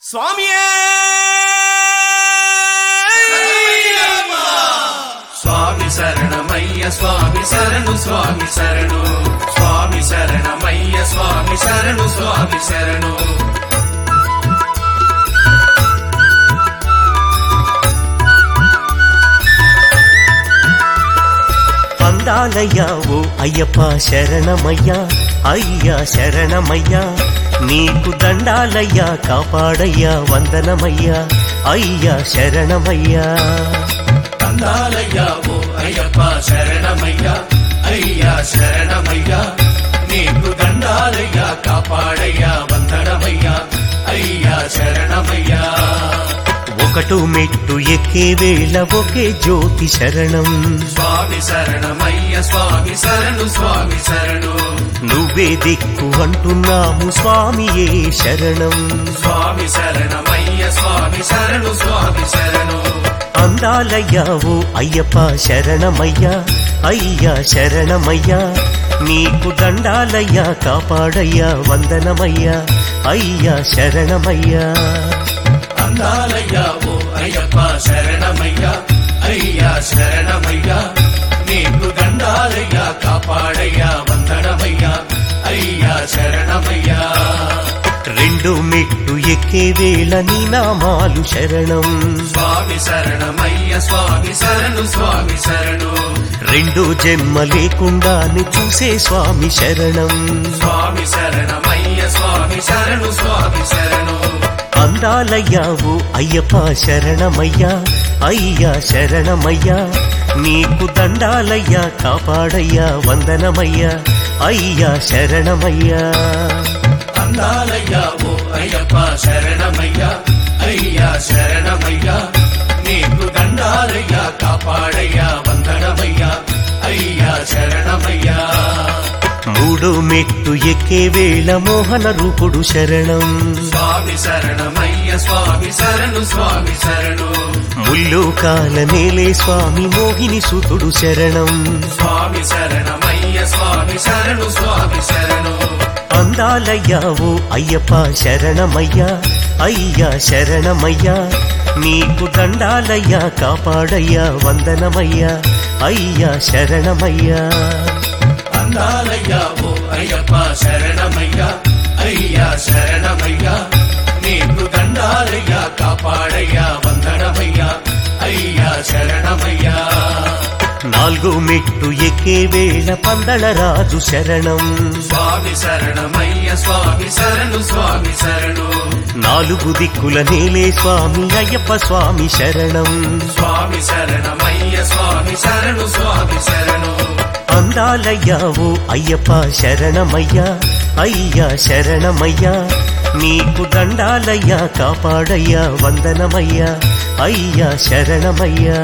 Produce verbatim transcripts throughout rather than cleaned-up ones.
స్వామియే స్వామి శరణమయ్య స్వామి శరణు స్వామి శరణు స్వామి శరణమయ్య స్వామి శరణు స్వామి శరణు అందాలయ్యా ఓ అయ్యప్ప శరణమయ్యా అయ్యా శరణమయ్యా నీకు దండాలయ్యా కాపాడయ్యా వందనమయ్యా అయ్యా శరణమయ్యా అందాలయ్యా ఓ అయ్యప్ప శరణమయ్యా అయ్యా శరణమయ్యా నీకు దండాలయ్యా కాపాడయ్యా వందనమయ్యా అయ్యా శరణమయ్యా ఒకటు మెట్టు ఎక్కే వేళ ఒకే జ్యోతి శరణం స్వామి శరణమయ్య స్వామి శరణు స్వామి శరణు నువ్వే దిక్కు అంటున్నాము స్వామియే శరణం స్వామి శరణమయ్య స్వామి శరణు స్వామి శరణు అందాలయ్యా ఓ అయ్యప్ప శరణమయ్యా అయ్యా శరణమయ్యా నీకు దండాలయ్యా కాపాడయ్యా వందనమయ్యా అయ్యా శరణమయ్యా అందాలయ్యా ఓ అయ్యప్ప శరణమయ్యా అయ్యా శరణమయ్యా నీకు దండాలయ్యా కాపాడయ్యా వందనమయ్యా అయ్యా శరణమయ్యా రెండు మెట్టు ఎక్కే వేళ నీ నామాలు శరణం స్వామి శరణమయ్య స్వామి శరణు స్వామి శరణు రెండు జన్మ లేకుండానే చూసే స్వామి శరణం స్వామి శరణమయ్య స్వామి శరణు స్వామి శరణు అందాలయ్యా ఓ అయ్యప్ప శరణమయ్యా అయ్యా శరణమయ్యా నీకు దండాలయ్యా కాపాడయ్యా వందనమయ్యా అయ్యా శరణమయ్యా అందాలయ్యా ఓ అయ్యప్ప శరణమయ్యా అయ్యా శరణమయ్యా నీకు దండాలయ్యా కాపాడయ్యా వందనమయ్యా అయ్యా శరణమయ్యా మూడు మెట్టు ఎక్కే వేళ మోహన రూపుడు శరణం స్వామి శరణమయ్య స్వామి శరణు స్వామి శరణు ముల్లు కాల నేలే స్వామి మోహిని సుతుడు శరణం స్వామి శరణమయ్య స్వామి శరణు స్వామి శరణు అందాలయ్యా ఓ అయ్యప్ప శరణమయ్యా అయ్యా శరణమయ్యా నీకు దండాలయ్యా కాపాడయ్యా వందనమయ్యా అయ్యా శరణమయ్యా అందాలయ్యా ఓ అయ్యప్ప శరణమయ్యా అయ్యా శరణమయ్యా నీకు దండాలయ్యా కాపాడయ్యా వందనమయ్యా అయ్యా శరణమయ్యా నాలుగు మెట్టు ఎక్కే వేళ పందళ రాజు శరణం స్వామి శరణమయ్య స్వామి శరణు స్వామి శరణు నాలుగు దిక్కుల నేలే స్వామి అయ్యప్ప స్వామి శరణం స్వామి శరణమయ్య స్వామి శరణు స్వామి శరణు అందాలయ్యా ఓ అయ్యప్ప శరణమయ్యా అయ్యా శరణమయ్యా నీకు దండాలయ్యా కాపాడయ్యా వందనమయ్యా అయ్యా శరణమయ్యా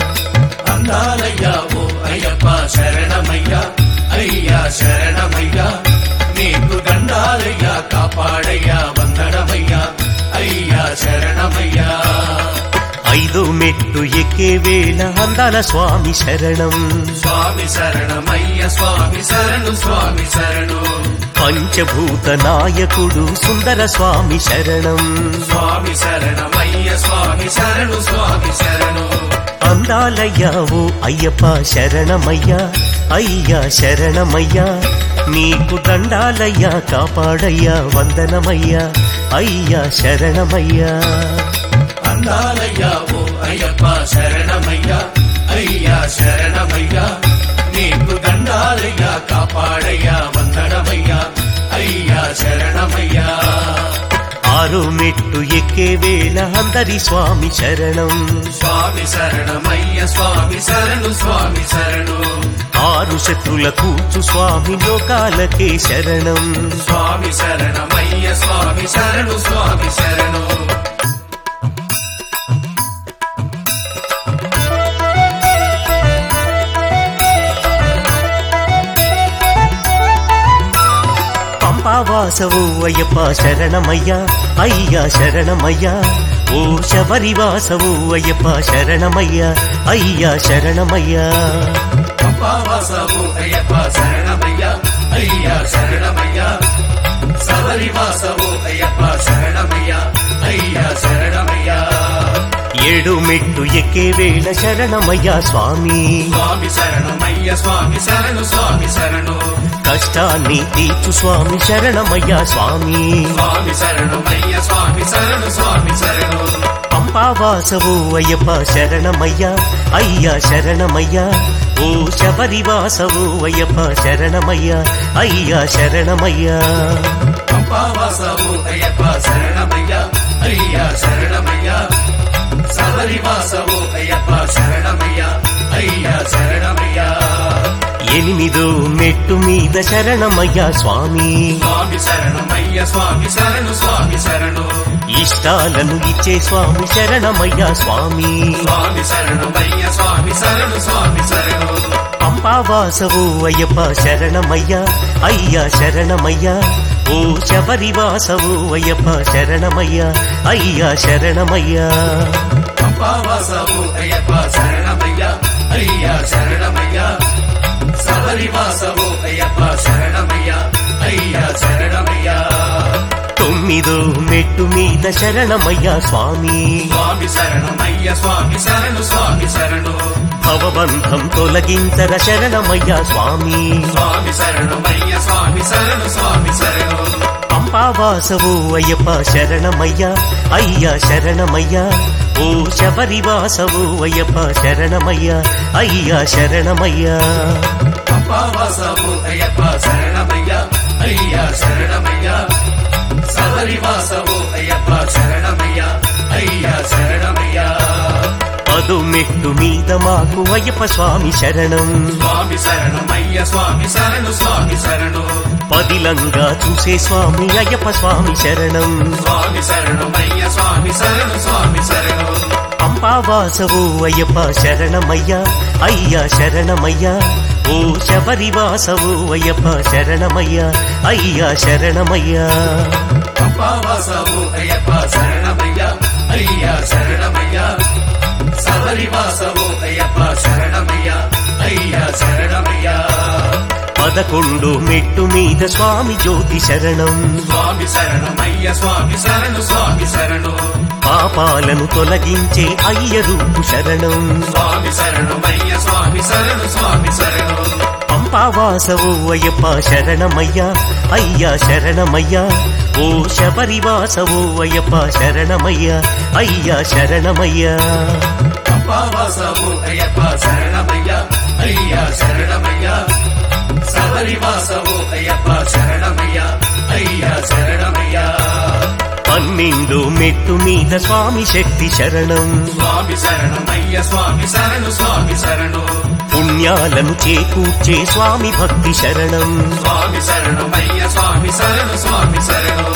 అందాలయ్యా ఓ అయ్యప్ప శరణమయ్యా అయ్యా శరణమయ్యా నీకు దండాలయ్యా కాపాడయ్యా వందనమయ్యా అయ్యా శరణమయ్యా ఐదు మెట్టు ఎక్కే వేళ అందాల స్వామి శరణం స్వామి శరణమయ్య స్వామి శరణు స్వామి శరణు పంచభూత నాయకుడు సుందర స్వామి శరణం స్వామి శరణమయ్య స్వామి శరణు స్వామి శరణు అందాలయ్యా ఓ అయ్యప్ప శరణమయ్యా అయ్యా శరణమయ్యా నీకు దండాలయ్యా కాపాడయ్యా వందనమయ్యా అయ్యా శరణమయ్యా అందాలయ్యా ఓ అయ్యప్ప శరణమయ్యా అయ్యా శరణమయ్యా నీకు దండాలయ్యా కాపాడయ్యా వందనమయ్యా అయ్యా శరణమయ్యా ఆరు మెట్టు ఎక్కే వేళ అందరి స్వామి శరణం స్వామి శరణమయ్య స్వామి శరణు స్వామి శరణు ఆరు శత్రుల కూర్చు స్వామి లోకాలకే శరణం స్వామి శరణమయ్య స్వామి శరణు స్వామి శరణు వాసవు అయ్యప్ప శరణమయ్యా అయ్యా శరణమయ్యా ఓ శబరి వాసవు అయ్యప్ప శరణమయ్యా అయ్యా శరణమయ్యా వాసవు అయ్యప్ప శరణమయ్యా అయ్యా శరణమయ్యా శబరి వాసవు అయ్యప్ప శరణమయ్యా అయ్యా ఏడు మెట్టు ఎక్కే వేళ శరణమయ్యా స్వామి స్వామి శరణమయ్య స్వామి శరణు స్వామి శరణు కష్టాన్ని తీర్చు స్వామి శరణమయ్యా స్వామి స్వామి శరణమయ్య స్వామి శరణు స్వామి శరణు పంపావాసవు అయ్యప్ప శరణమయ్యా అయ్యా శరణమయ్యా ఓ శబరివాసవు అయ్యప్ప శరణమయ్యా అయ్యా శరణమయ్యా పంపావాసవు అయ్యప్ప శరణమయ్య అయ్యా శరణమయ్య శబరివాసవు అయ్యప్ప శరణమయ్య అయ్యా శరణమయ్య ఎనిమిదో మెట్టు మీద శరణమయ్యా స్వామి స్వామి శరణమయ్య స్వామి శరణు స్వామి శరణు ఇష్టాలను ఇచ్చే స్వామి శరణమయ్యా స్వామి స్వామి శరణమయ్య స్వామి శరణు స్వామి శరణు పంపావాసవు అయ్యప్ప శరణమయ్యా అయ్యా శరణమయ్యా ఓ శబరివాసవు అయ్యప్ప శరణమయ్యా అయ్యా శరణమయ్యా పంపావాసవు అయ్యప్ప శరణమయ్య అయ్యా శరణమయ్య శబరివాసవు అయ్యప్ప శరణమయ్య అయ్యా శరణమయ్య తొమ్మిదో మెట్టు మీద శరణమయ్యా స్వామి స్వామి శరణమయ్య స్వామి శరణు స్వామి శరణు భవబంధం తొలగించర శరణమయ్యా స్వామి స్వామి శరణమయ్య స్వామి శరణు స్వామి శరణు పంపావాసవు అయ్యప్ప శరణమయ్యా అయ్యా శరణమయ్యా ఓ శబరివాసవు అయ్యప్ప శరణమయ్యా అయ్యా శరణమయ్యా పంపావాసవు అయ్యప్ప శరణమయ్య అయ్యా శరణమయ్య శబరివాసవు అయ్యప్ప శరణమయ్య అయ్యా శరణమయ్య పదు మెట్టు మీద మాకు అయ్యప్ప స్వామి శరణం స్వామి శరణమయ్య స్వామి శరణు స్వామి శరణు పదిలంగా చూసే స్వామి అయ్యప్ప స్వామి శరణం స్వామి శరణమయ్య స్వామి శరణు స్వామి శరణు పంపావాసవు అయ్యప్ప శరణమయ్యా అయ్యా శరణమయ్యా ఓ శబరివాసవు అయ్యప్ప శరణమయ్యా అయ్యా శరణమయ్యా పంపావాసవు అయ్యప్ప శరణమయ్య అయ్యా శరణమయ్య శబరివాసవు అయ్యప్ప శరణమయ్య అయ్యా శరణమయ్య పదకొండు మెట్టు మీద స్వామి జ్యోతి శరణం స్వామి శరణమయ్య స్వామి శరణు స్వామి శరణు పాపాలను తొలగించే అయ్య రూపు శరణం స్వామి శరణమయ్య స్వామి శరణు స్వామి శరణు పంపావాసవు అయ్యప్ప శరణమయ్యా అయ్యా శరణమయ్యా ఓ శబరివాసవు అయ్యప్ప శరణమయ్యా అయ్యా శరణమయ్యా పంపావాసవు అయ్యప్ప శరణమయ్య అయ్యా శరణమయ్య శబరివాసవు అయ్యప్ప శరణమయ్య అయ్యా శరణమయ్య పన్నెండు మెట్టు మీద స్వామి శక్తి శరణం స్వామి శరణమయ్య స్వామి శరణు స్వామి శరణు పుణ్యాలను చేకూర్చే స్వామి భక్తి శరణం స్వామి శరణమయ్య స్వామి శరణు స్వామి శరణు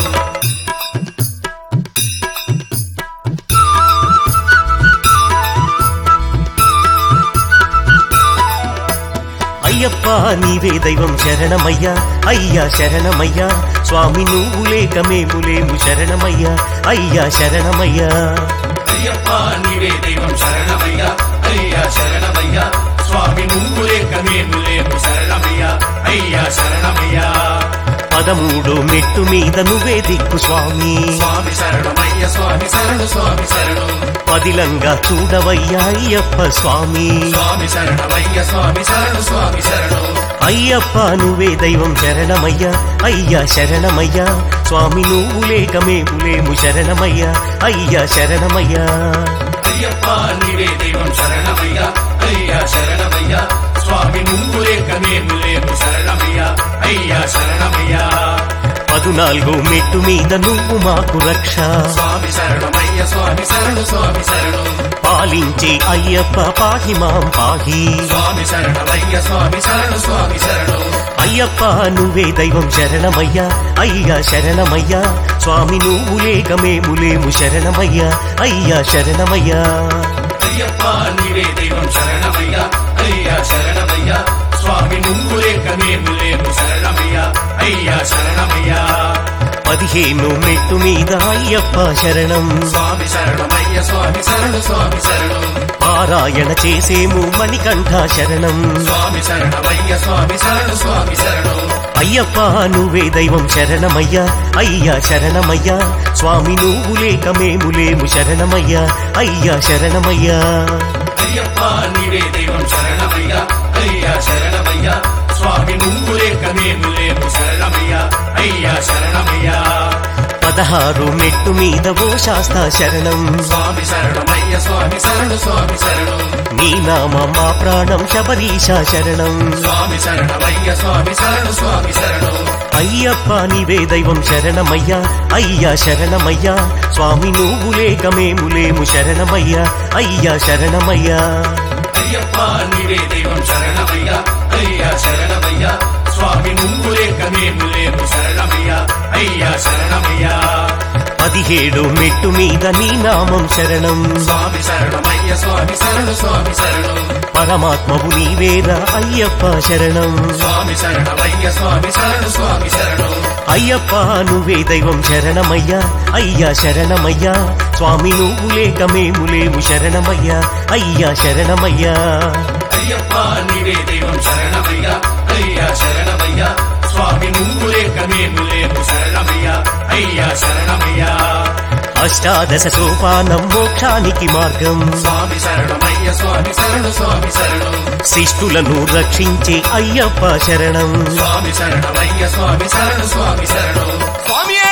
అయ్యప్ప నీవే దైవం శరణమయ్యా అయ్యా శరణమయ్యా స్వామి నువ్వు లేక మేము లేము శరణమయ్యా అయ్యా శరణమయ్యా అయ్యప్ప నీవే దైవం శరణమయ్య అయ్యా శరణమయ్య స్వామి నువ్వు లేక మేము లేము శరణమయ్య అయ్యా శరణమయ్య పదమూడు మెట్టు మీద నువ్వే దిక్కు స్వామి స్వామి శరణమయ్య స్వామి శరణు స్వామి శరణు పదిలంగా చూడవయ్యా అయ్యప్ప స్వామి స్వామి శరణమయ్య స్వామి శరణు స్వామి శరణు అయ్యప్ప నువ్వే దైవం శరణమయ్యా అయ్యా శరణమయ్యా స్వామి నువ్వు లేక మేము లేము శరణమయ్యా అయ్యా శరణమయ్యా అయ్యప్ప నీవే దైవం శరణమయ్య అయ్యా శరణమయ్య స్వామి నువ్వు లేక మేము లేము శరణమయ్య అయ్యా శరణమయ్య పదునాలుగు మెట్టు మీద నువ్వు మాకు రక్ష స్వామి శరణమయ్య స్వామి శరణు స్వామి శరణు పాలించే అయ్యప్ప పాహి మాం పాహి స్వామి శరణమయ్య స్వామి శరణు స్వామి శరణు అయ్యప్ప నువ్వే దైవం శరణమయ్యా అయ్యా శరణమయ్యా స్వామి నువ్వు లేక మేము లేము శరణమయ్యా అయ్యా శరణమయ్యా అయ్యప్ప నీవే దైవం శరణమయ్య అయ్యా శరణమయ్య స్వామి నువ్వు లేక మేము లేము శరణమయ్య అయ్యా శరణమయ్య పదిహేను మెట్టు మీద అయ్యప్ప శరణం స్వామి శరణమయ్య స్వామి శరణు స్వామి శరణు పారాయణ చేసేము మణికంఠ శరణం స్వామి శరణమయ్య స్వామి శరణు స్వామి శరణు అయ్యప్ప నువ్వే దైవం శరణమయ్యా అయ్యా శరణమయ్యా స్వామి నువ్వు లేక మేము లేము శరణమయ్యా అయ్యా శరణమయ్యా అయ్యప్ప నీవే దైవం శరణమయ్యా అయ్యా శరణమయ్యా స్వామి నువ్వు లేక మేము లేము శరణమయ్యా అయ్యా శరణమయ్యా పదహారు మెట్టు మీద ఓ శాస్తా శరణం స్వామి శరణమయ్య స్వామి శరణు స్వామి శరణం నీ నామ మా ప్రాణం శబరీశ శరణం స్వామి శరణమయ్య స్వామి శరణు స్వామి శరణం అయ్యప్ప నీవే దైవం శరణమయ్యా అయ్యా శరణమయ్యా స్వామి నువ్వు లేక మేము లేము శరణమయ్యా అయ్యా శరణమయ్యా అయ్యప్ప నీవే దైవం శరణమయ్యా అయ్యా శరణమయ్యా స్వామి నువ్వు లేక మేము లేము శరణమయ్యా అయ్యా శరణమయ్యా పదిహేడు మెట్టు మీద నీ నామం శరణం స్వామి శరణమయ్య స్వామి శరణు స్వామి శరణం పరమాత్మవు నీవేరా అయ్యప్ప శరణం స్వామి శరణమయ్య స్వామి శరణు స్వామి శరణం అయ్యప్ప నువ్వే దైవం శరణమయ్యా అయ్యా శరణమయ్యా స్వామి నువ్వు లేక మేము లేము శరణమయ్యా అయ్యా శరణమయ్యా అయ్యప్ప నీవే దైవం శరణమయ్యా అయ్యా శరణమయ్యా స్వామి నువ్వు లేక మేము లేము శరణమయ్యా అయ్యా శరణమయ్యా అష్టాదశ సోపానం మోక్షానికి మార్గం స్వామి శరణమయ్య స్వామి శరణు స్వామి శరణం శిష్టులను రక్షించే అయ్యప్ప శరణం స్వామి శరణమయ్య స్వామి శరణు స్వామి శరణం స్వామియే